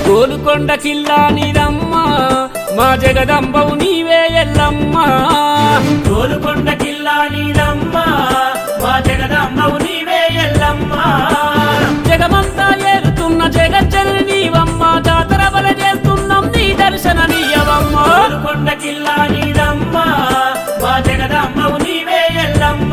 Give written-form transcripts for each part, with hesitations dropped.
గోలుకొండ కిల్లా నీదమ్మ మా జగదంబవు నీవే ఎల్లమ్మ గోలుకొండ కిల్లా నీదమ్మ మా జగదంబవు నీవే ఎల్లమ్మ జగమంతా ఏలుతున్న జగజ్జనని నీవమ్మ జాతర బల చేస్తున్నాం నీ దర్శన నీయవమ్మ గోలుకొండ కిల్లా నీదమ్మ మా జగదంబవు నీవే ఎల్లమ్మ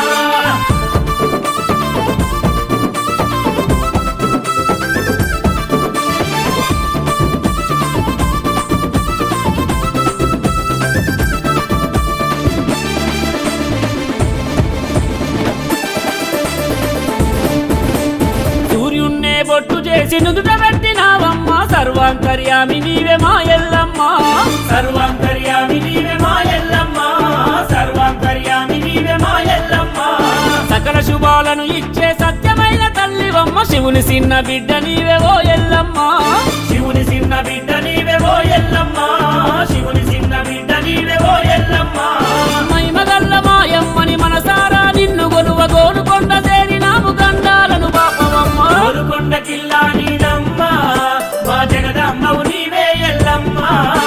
సూర్యున్నే బొట్టు చేసి నుదుట పెట్టినావమ్మ సర్వాంతర్యామి నీవే మా ఎల్లమ్మ సర్వాంతర్యామి నీవే మా ఎల్లమ్మ సర్వాంతర్యామి నీవే మా ఎల్లమ్మ సకల శుభాలను ఇచ్చే సత్యమైన తల్లివమ్మ శివుని చిన్న బిడ్డ నీవే ఓ ఎల్లమ్మ శివుని చిన్న బిడ్డ నీవే ఓ ఎల్లమ్మ శివుని చిన్న బిడ్డ నీవే ఓ ఎల్లమ్మ మహిమగల్ల మాయమ్మని మనసారా నిన్ను గొలువ గోలుకొండ చేరినాము గండాలను పాపవమ్మ గోలుకొండ కిల్లా నీదమ్మ మా జగదంబవు నీవే ఎల్లమ్మ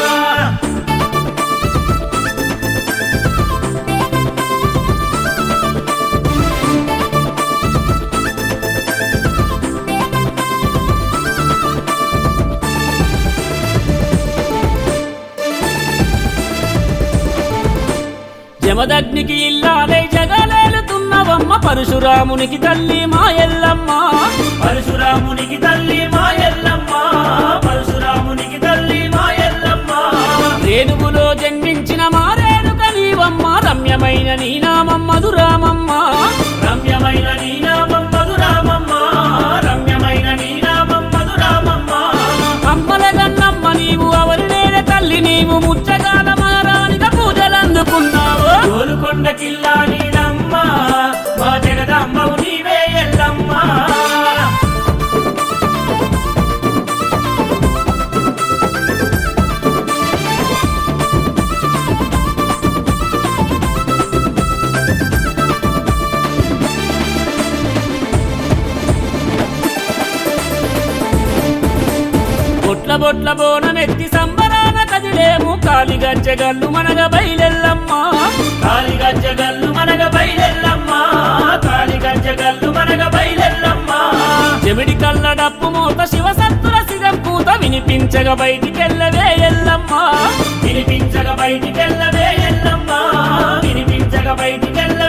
జమదగ్నికి ఇల్లాలై జగలేలుతున్నవమ్మ పరశురామునికి తల్లి మా ఎల్లమ్మ పరశురామునికి తల్లి మా ఎల్లమ్మ పరశురామునికి తల్లి మా ఎల్లమ్మ రేణుగులో జన్మించిన మారేణుక నీవమ్మ రమ్యమైన నీ నామం మధురామమ్మ రమ్యమైన నీ నామం మధురామమ్మ రమ్యమైన నీ నామం మధురామమ్మ అమ్మల గన్నమ్మ నీవు అవరి నేల తల్లి నీవు ముచ్చగాల మారానిక పూజలందుకున్నావు గోలుకొండ కిల్లా నీదమ్మ మా జగదంబవు నీవే ఎల్లమ్మ బొట్ల బొట్ల బోనమెత్తి సంబరాన కదిలేము కాలి గజ్జగల్లు మనగ బయలెల్లమ్మ కాలి గజ్జగల్లు మనగ బయలెల్లమ్మ కాలి గజ్జగల్లు మనగ బయలెల్లమ్మ చెమిడి కళ్ళ డప్పు మూత శివసత్తుల సిగం పూత వినిపించగ బయటికెళ్ళవే ఎల్లమ్మ వినిపించగ బయటికెళ్ళవే ఎల్లమ్మ వినిపించగ బయటికెళ్ళవే